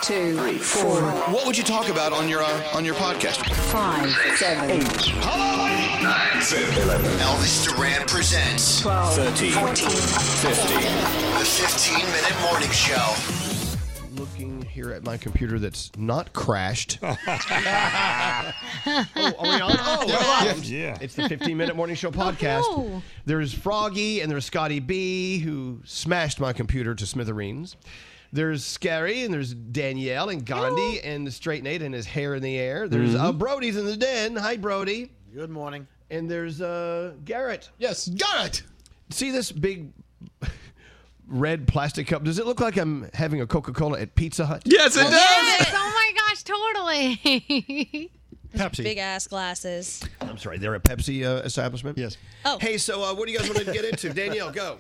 2, 3, 4. What would you talk about on your podcast? 5, 7, 8. Hello, 9, 10, 11. Elvis Duran presents 12, 13, 14, 15. The 15-minute morning show. Looking here at my computer that's not crashed. Are we on? Yeah. It's the 15-minute morning show podcast. no. There's Froggy and there's Scotty B, who smashed my computer to smithereens. There's Scary and there's Danielle and Gandhi and the Straight Nate and his hair in the air. There's Brody's in the den. Hi, Brody. Good morning. And there's Garrett. Yes, Garrett. See this big red plastic cup? Does it look like I'm having a Coca-Cola at Pizza Hut? Yes, it does. Yes, oh my gosh, totally. Pepsi. Big ass glasses. I'm sorry, they're a Pepsi establishment? Yes. Oh. Hey, so what do you guys want to get into? Danielle, go.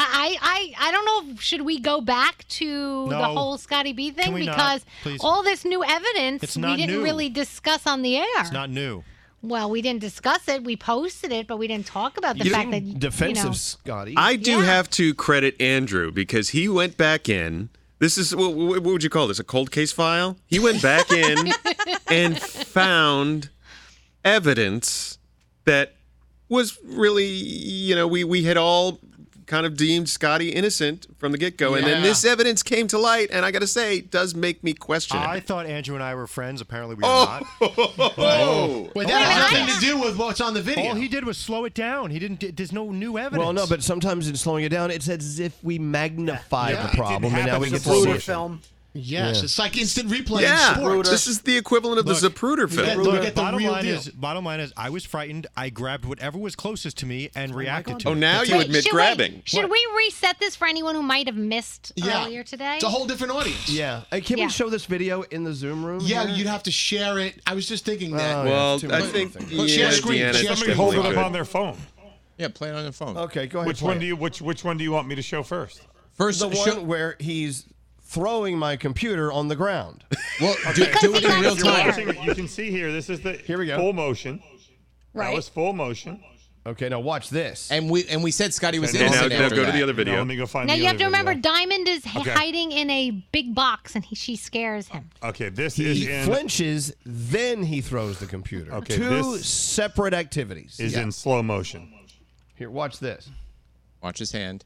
I don't know. Should we go back to the whole Scotty B thing? Can we not? Because Please. all this new evidence It's we not didn't new. really discuss on the air. It's not new. Well, we didn't discuss it. We posted it, but we didn't talk about the fact that Defensive, Scotty. I do Yeah. have to credit Andrew because he went back in. This is, what would you call this, a cold case file? He went back in and found evidence that was really, we had all kind of deemed Scotty innocent from the get-go. And then this evidence came to light, and I got to say, it does make me question it. I thought Andrew and I were friends. Apparently we are not. Wait, that has nothing to do with what's on the video. All he did was slow it down. He didn't. There's no new evidence. Well, no, but sometimes in slowing it down, it's as if we magnified the problem, and now we get to Bruder see it. film. Yes, it's like instant replay in Yeah, sports. this is the equivalent of the Zapruder film. Look at the bottom real line deal. bottom line is, I was frightened. I grabbed whatever was closest to me and reacted to Oh, it. now That's you it. admit should grabbing. Should we reset this for anyone who might have missed earlier today? It's a whole different audience. Yeah. Hey, can Yeah. we show this video in the Zoom room? Yeah, here? you'd have to share it. I was just thinking that. Oh, Well, it's too I much think, of a thing. Well, share screen, Deanna share definitely screen. Hold it up could. on their phone. Yeah, play it on your phone. Okay, go ahead. Which one do you which one do you want me to show first? First, The one where he's throwing my computer on the ground. well, do it in real You're time. watching, you can see here. This is the Here we go. full motion. That Right. was full motion. Okay, now watch this. And we said Scotty was And And now, innocent now after go to that. the other Now video. let me go find Now the you have other to remember, video. Diamond is hiding in a big box, and she scares him. Okay, this is He in flinches, then he throws the computer. Okay, Two this separate activities. is in slow motion. Here, watch this. Watch his hand.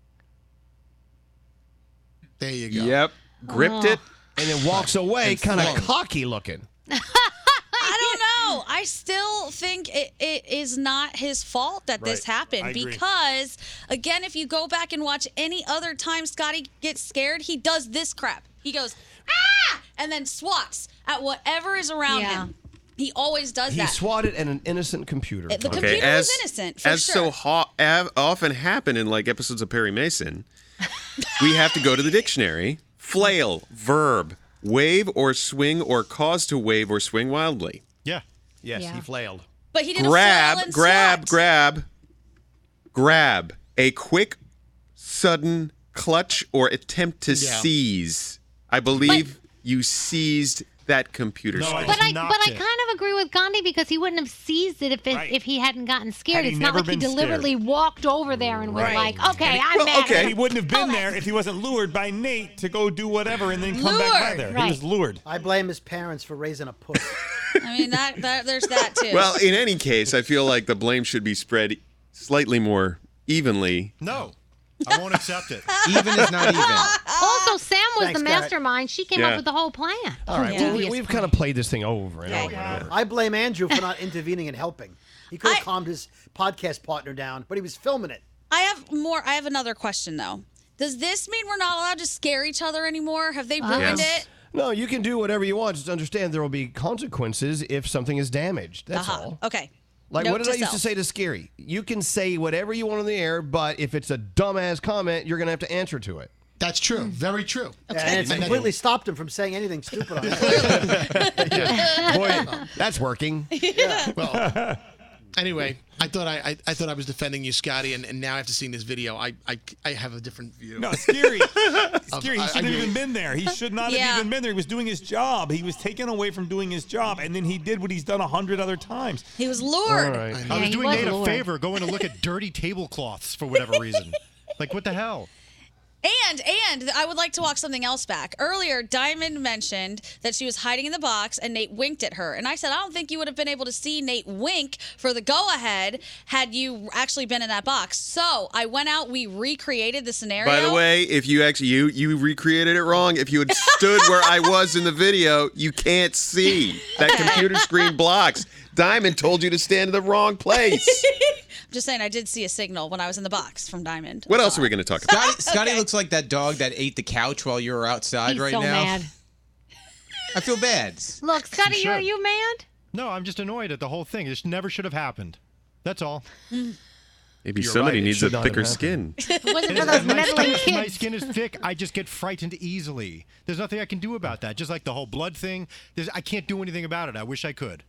There you go. Yep. Gripped it. And then walks away, And kind of flung. cocky looking. I don't know. I still think it is not his fault that this Right. happened I agree. because, again, if you go back and watch any other time Scotty gets scared, he does this crap. He goes, ah, and then swats at whatever is around Yeah. him. He always does He that. swatted at an innocent computer. The Okay, computer as was innocent, for as sure. often happen in like episodes of Perry Mason, we have to go to the dictionary. Flail, verb, wave or swing or cause to wave or swing wildly. Yeah. Yes, Yeah. he flailed. But he didn't Grab, flail and grab, swat. grab. A quick, sudden clutch or attempt to seize. I believe you seized that computer. No, screen. But I knocked kind it. of agree with Gandhi because he wouldn't have seized it Right. if he hadn't gotten scared. Had he It's not never like he been scared. deliberately walked over there and was Right. like, "Okay, I'm well, mad." okay. at He him." wouldn't have been Oh, there if he wasn't lured by Nate to go do whatever and then come back by Lured, there. right. He was lured. I blame his parents for raising a puss. I mean, that there's that too. Well, in any case, I feel like the blame should be spread slightly more evenly. No, I won't accept it. Even is not even. Also, Sam was Thanks, the Garrett. mastermind. She came Yeah. up with the whole plan. All right, well, we've kind of played this thing over and over and over. I blame Andrew for not intervening and helping. He could I- have calmed his podcast partner down, but he was filming it. I have another question though. Does this mean we're not allowed to scare each other anymore? Have they ruined Yes. it? No, you can do whatever you want. Just understand there will be consequences if something is damaged. That's all. Okay. Like, Note what did I used to self. say to Scary? You can say whatever you want on the air, but if it's a dumbass comment, you're going to have to answer to it. That's true. Very true. And it's completely stopped him from saying anything stupid on it. Boy, that's working. Well, anyway, I thought I was defending you, Scotty, and now after seeing this video, I have a different view. No, Scary. Scary, he I shouldn't have agree. even been there. He should not Yeah. have even been there. He was doing his job. He was taken away from doing his job, and then he did what he's done 100 other times. He was lured. All right. I Yeah, was he doing was Nate a lured. favor, going to look at dirty tablecloths for whatever reason. Like, what the hell? And I would like to walk something else back. Earlier, Diamond mentioned that she was hiding in the box and Nate winked at her. And I said, I don't think you would have been able to see Nate wink for the go-ahead had you actually been in that box. So I went out, we recreated the scenario. By the way, if you actually you recreated it wrong. If you had stood where I was in the video, you can't see. That computer screen blocks. Diamond told you to stand in the wrong place. I'm just saying I did see a signal when I was in the box from Diamond. What else are we going to talk about? Scotty looks like that dog that ate the couch while you were outside He's right so now. mad. I feel bad. Look, Scotty, Sure. are you mad? No, I'm just annoyed at the whole thing. This never should have happened. That's all. Maybe You're somebody right, it needs a should not have thicker happened. skin. It wasn't for those meddling If my kids. skin is thick, I just get frightened easily. There's nothing I can do about that. Just like the whole blood thing, I can't do anything about it. I wish I could.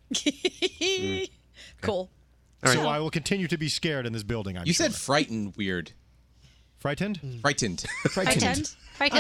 Cool. So I will continue to be scared in this building, I'm You sure. said frightened weird. Frightened? Frightened. Frightened.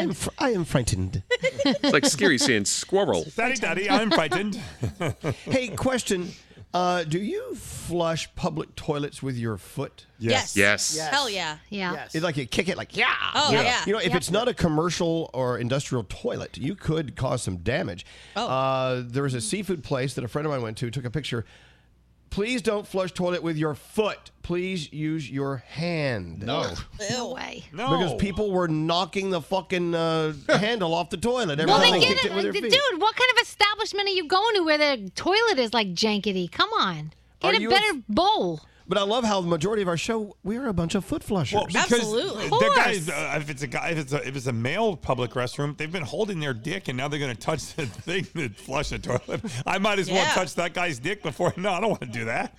I am frightened. It's like Scary saying squirrel. Daddy, I'm frightened. Hey, question. Do you flush public toilets with your foot? Yes. Yes. Hell yeah. Yeah. Yes. It's like you kick it like, yeah. Oh, yeah. You know, if it's not a commercial or industrial toilet, you could cause some damage. Oh. There was a seafood place that a friend of mine went to, took a picture. Please don't flush toilet with your foot. Please use your hand. No. No way. No. Because people were knocking the fucking handle off the toilet every Well, time then they get kicked it with their it, feet. dude. What kind of establishment are you going to where the toilet is like jankety? Come on, Are get a you better bowl. But I love how the majority of our show, we're a bunch of foot flushers. Well, because Absolutely. Of that guy course. is, if it's a male public restroom, they've been holding their dick, and now they're going to touch the thing to flush the toilet. I might as well Yeah. touch that guy's dick before. No, I don't want to do that.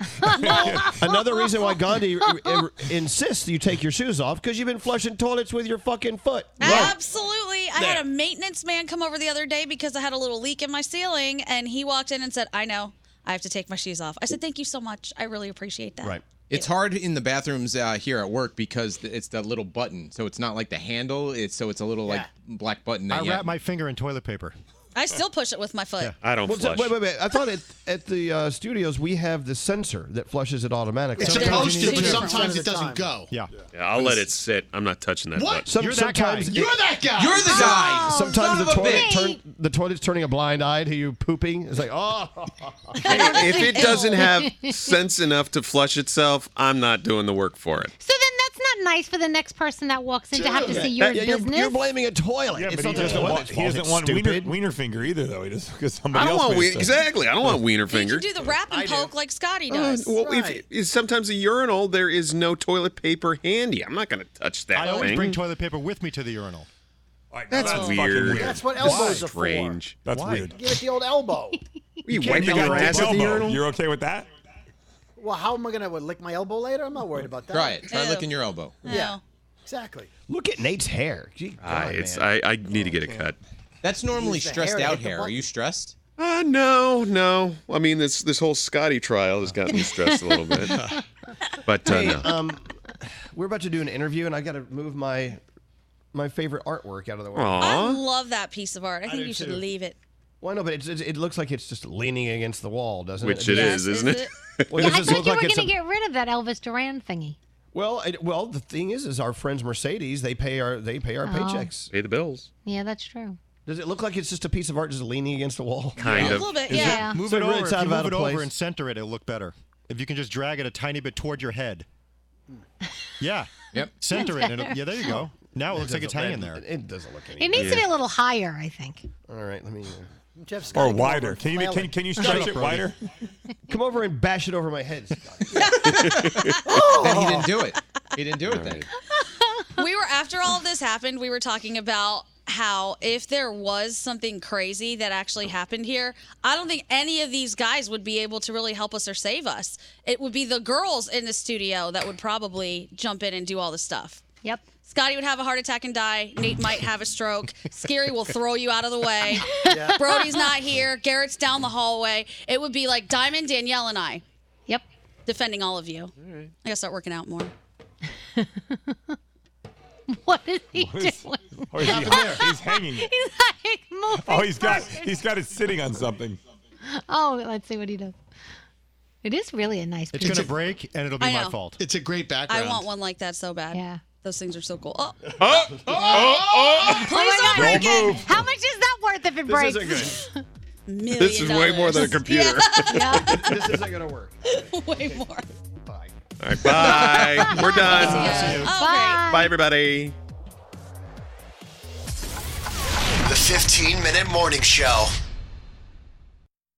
Another reason why Gandhi insists you take your shoes off, because you've been flushing toilets with your fucking foot. Absolutely. I had a maintenance man come over the other day because I had a little leak in my ceiling, and he walked in and said, I know. I have to take my shoes off. I said, thank you so much. I really appreciate that. Right. It's hard in the bathrooms here at work because it's that little button. So it's not like the handle. It's a little like black button. That I wrap my finger in toilet paper. I still push it with my foot. I don't Well, flush. wait. I thought at the studios we have the sensor that flushes it automatically. It's Sometimes supposed you to, need but to- sometimes it doesn't go. Yeah. Yeah, I'll let it sit. I'm not touching that What? butt. You're that guy. sometimes You're that guy. You're the guy. Sometimes Son the of a toilet bitch. the toilet's turning a blind eye to you pooping. It's like, oh. Hey, if it doesn't have sense enough to flush itself, I'm not doing the work for it. So then that's not nice for the next person that walks in to have to see your You're business. blaming a toilet. Yeah, It's but he not the doesn't toilet's want, he fault. doesn't It's want stupid. wiener finger either, though. He does because somebody I don't else want made it so. exactly. I don't want wiener You finger. can do the wrap and poke like Scotty does. Well, Right. if sometimes a urinal there is no toilet paper handy. I'm not going to touch that I always thing. bring toilet paper with me to the urinal. All right, That's fucking weird. That's what elbows are for. Strange. That's Why? weird. Give it the old elbow. You Can't wiping you your got ass deep at the elbow. urinal? You're okay with that? Well, how am I going to lick my elbow later? I'm not worried about that. Try it. Try Ew. licking your elbow. Yeah. Exactly. Look at Nate's hair. Gee, God, man. I need to get a cut. That's normally Use the stressed hair to out hit the hair. Are button. you stressed? No. I mean, this whole Scotty trial has gotten me stressed a little bit. But Hey, no. we're about to do an interview, and I got to move my favorite artwork out of the way. I Aw. love that piece of art. I think do you should too. leave it. Well, no, but it looks like it's just leaning against the wall, doesn't Which it? it is, isn't it? Well, Yeah, does I this thought look you like were it's going to a- get rid of that Elvis Duran thingy. Well, the thing is our friends Mercedes, they pay our paychecks. Pay the bills. Yeah, that's true. Does it look like it's just a piece of art just leaning against the wall? Kind A of. little bit, Is yeah. it, move So it over. it's If out you of move it place. over and center it, it'll look better. If you can just drag it a tiny bit toward your head. Yeah. Yep. Center it. And yeah, there you go. Now it looks like it's hanging there. It doesn't look any. It needs to be a little higher, I think. All right, let me Jeff Or Scott, come wider. over Can and you flail it. can you stretch it wider? come over and bash it over my head. Scott. Then he didn't do it. He didn't do it then. We were, after all of this happened, we were talking about how if there was something crazy that actually happened here, I don't think any of these guys would be able to really help us or save us. It would be the girls in the studio that would probably jump in and do all the stuff. Yep. Scotty would have a heart attack and die. Nate might have a stroke. Scary will throw you out of the way. Brody's not here. Garrett's down the hallway. It would be like Diamond, Danielle, and I Yep. defending all of you. I gotta start working out more. What is he doing? Oh, he's hanging. He's like moving. Oh, he's got it sitting on something. Oh, let's see what he does. It is really a nice It's piece. going to break, and it'll be I my know. fault. It's a great background. I want one like that so bad. Yeah. Those things are so cool. Oh, Oh please my don't God. break Don't it. move. How much is that worth if it breaks? This isn't $1 This is way more than a computer. Yeah, good. This isn't going to work. way more. Bye. All right, bye. We're done. Oh, Bye. Bye, everybody. The 15-minute morning show.